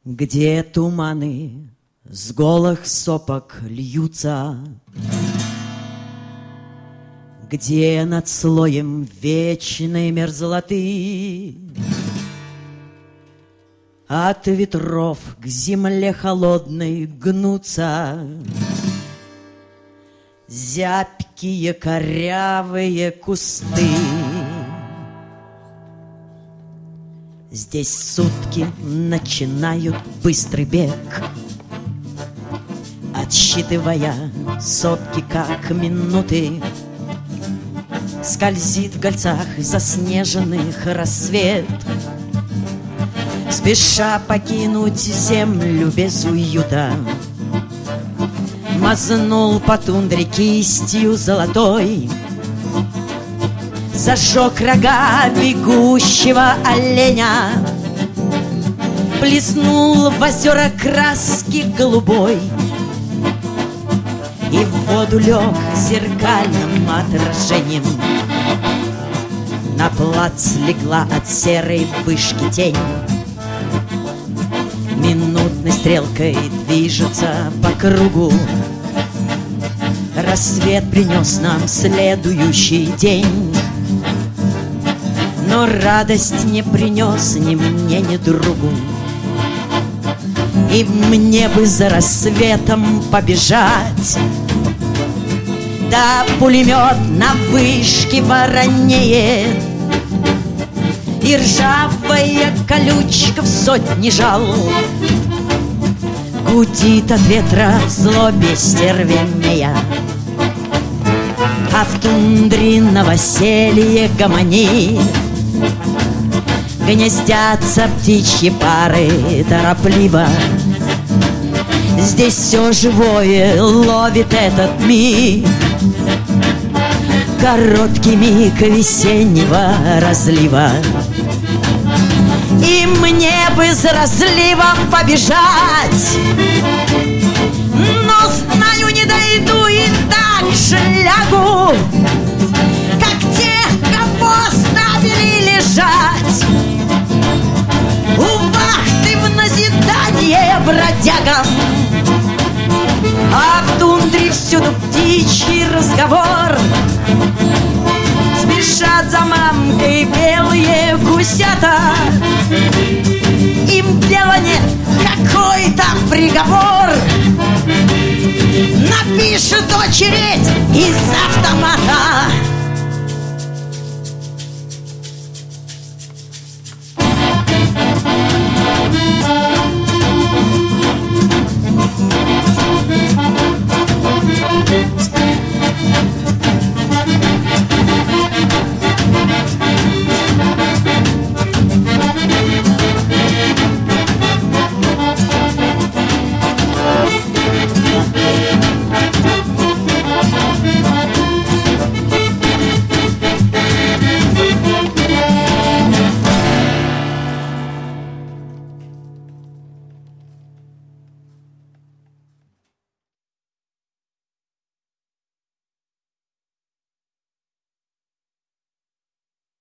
Где туманы с голых сопок льются, где над слоем вечной мерзлоты от ветров к земле холодной гнутся зябкие корявые кусты. Здесь сутки начинают быстрый бег, отсчитывая сотки как минуты. Скользит в кольцах заснеженных рассвет, спеша покинуть землю без уюта. Мазнул по тундре кистью золотой, зажег рога бегущего оленя, плеснул в озера краски голубой и в воду лег зеркальным отражением. На плац легла от серой вышки тень, минутной стрелкой движется по кругу. Рассвет принес нам следующий день, но радость не принес ни мне, ни другу. И мне бы за рассветом побежать, да пулемет на вышке воронеет, и ржавая колючка в сотни жал гудит от ветра в злобе стервенея. А в тундре новоселье гомонит, гнездятся птичьи пары торопливо. Здесь все живое ловит этот миг, короткий миг весеннего разлива. И мне бы за разливом побежать, но знаю, не дойду и так же лягу, как тех, кого оставили лежать у вахты в назидание бродягам. А в тундре всюду птичий разговор, спешат за мамкой белые гусята. Им дела нет, какой там приговор напишет очередь из автомата.